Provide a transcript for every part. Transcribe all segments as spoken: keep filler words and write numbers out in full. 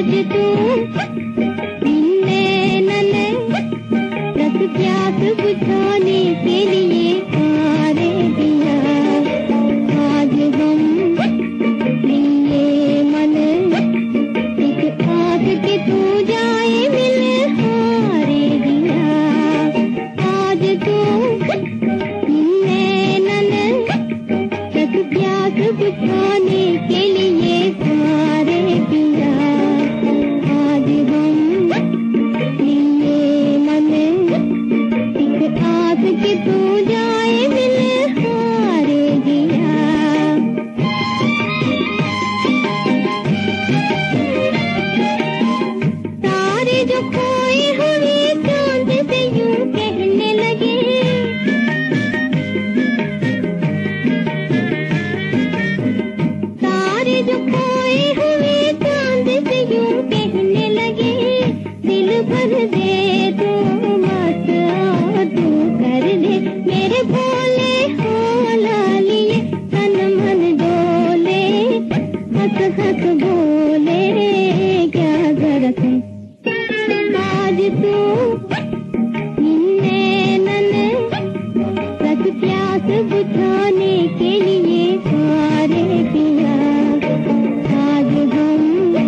आज तू नैनन रस प्यास बुझाने के लिए हारे दिया। आज हम लिए मन एक आस के तू जाए मिले हारे दिया। आज तू नैनन रस प्यास बुझाने के लिए हारे दिया। आज हम लिए मन एक आस के तू जाए मिले हारे दिया। तारे जो खोए हुए चांद से यूं कहने लगे, तारे जो खोए हुए चांद से यूं कहने लगे, दिल भर दे तू मत आ तू कर दे मेरे भोले हो लालिए। तन मन डोले हंस हंस बोले क्या जरूरत है। आज तू नैनन रस प्यास बुझाने के लिए हारे दिया। आज हम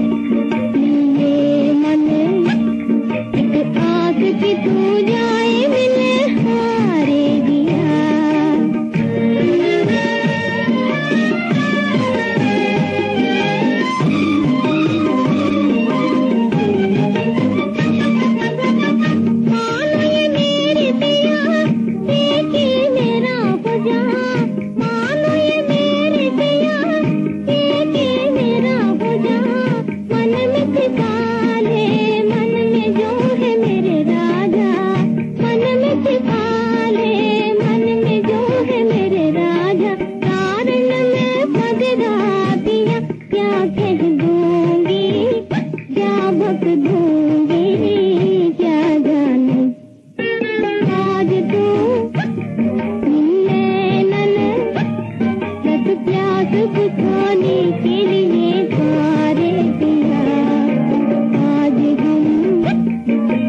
लिए मन एक आस की तू जाए मिले हारे दिया। मानो ये मेरे दिया देखे मेरा हो जा, मानो ये मेरे दिया देखे मेरा हो जा। मन में छिपा ले मन में जो है मेरे राजा, मन में छिपा ले मन में जो है मेरे राजा। कारण में पगड़ा दिया क्या कह दूंगी, क्या बक दूंगी क्या जानूं। आज तू नैनन रस प्यास बुझाने के लिए हारे दिया। आज हम